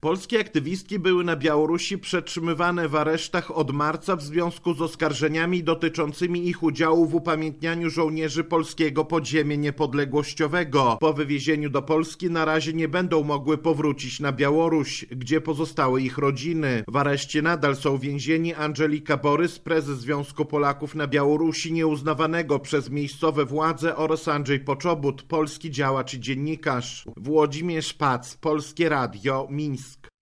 Polskie aktywistki były na Białorusi przetrzymywane w aresztach od marca w związku z oskarżeniami dotyczącymi ich udziału w upamiętnianiu żołnierzy polskiego podziemia niepodległościowego. Po wywiezieniu do Polski na razie nie będą mogły powrócić na Białoruś, gdzie pozostały ich rodziny. W areszcie nadal są więzieni Andżelika Borys, prezes Związku Polaków na Białorusi, nieuznawanego przez miejscowe władze, oraz Andrzej Poczobut, polski działacz i dziennikarz. Włodzimierz Pac, Polskie Radio, Mińsk.